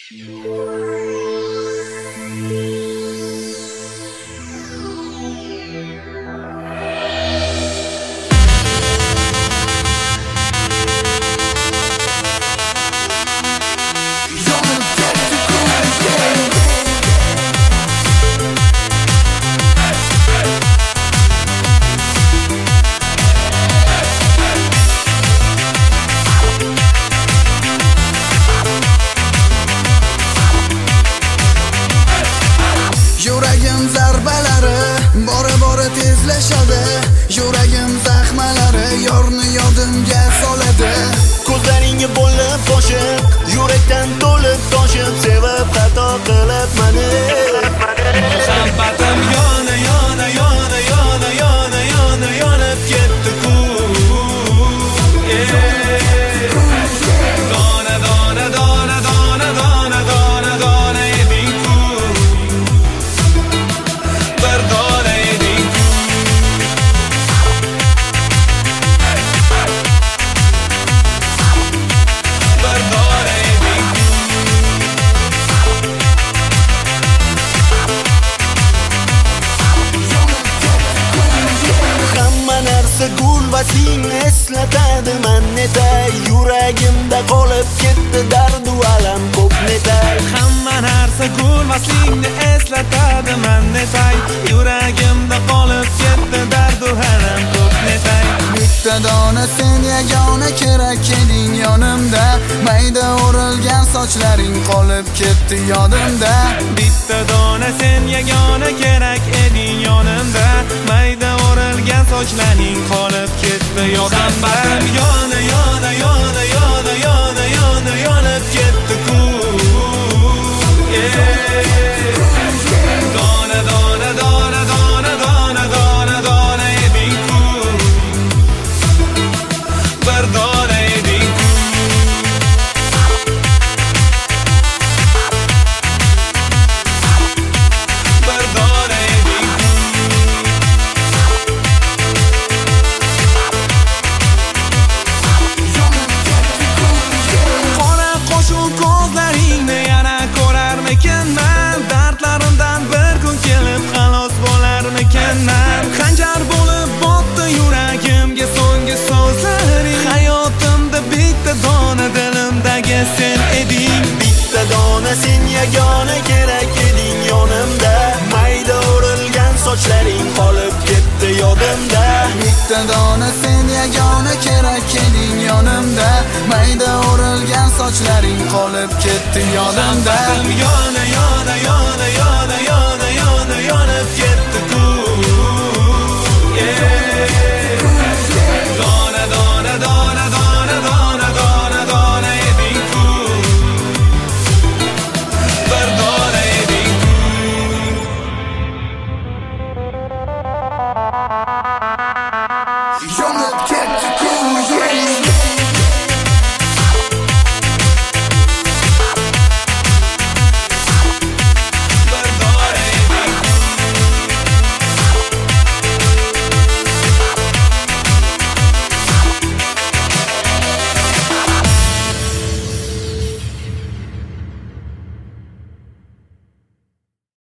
Yuragim zarbalari bora tezlashadi. Yuragim zaxmalari yorni yodimga soladi. Ko'zlaringga bo'lib toshib, yurakdan to'lib toshib, sevib xato qilib mani. Muhabbatim yona yonib ketdi-ku. Dona eding-ku. Bir dona eding-ku. Bir dona eding-ku. Hamma narsa gul va singni eslatadi mannetay. Yuragimda qolib ketdi dardu alam ko'p netay. Hamma narsa gul va singni eslatadi mannetay. Yuragimda qolib ketdi dardu alam ko'p netay. Bitta dona sen yagona kerak eding yonimda. Mayda o'rilgan sochlaring qolib ketdi yodimda. Bitta dona sen yagona kerak eding yonimda. Mayda o'rilgan sochlaring qolib ketdi yodimda. Yonib ketdi-ku. Dona eding-ku. Bir dona eding-ku. Bir dona eding-ku. Qora qo'shuv ko'zlaringni yana ko'rarmikanman. Dardlarimdan bir kun kelib xalos bo'larmikanman. Xanjar bo'lib botdi yuragimga so'nggi so'zlaring. Hayotimda bitta dona dilimdagi sen eding. Bitta dona sen yagona kerak eding yonimda. Mayda o'rilgan sochlaring qolib ketdi yodimda. Bitta dona sen yagona kerak eding yonimda. Mayda o'rilgan sochlaring qolib ketdi yodimda. Yonib ketdi-ku. Dona eding-ku. Bir dona eding-ku. Yonib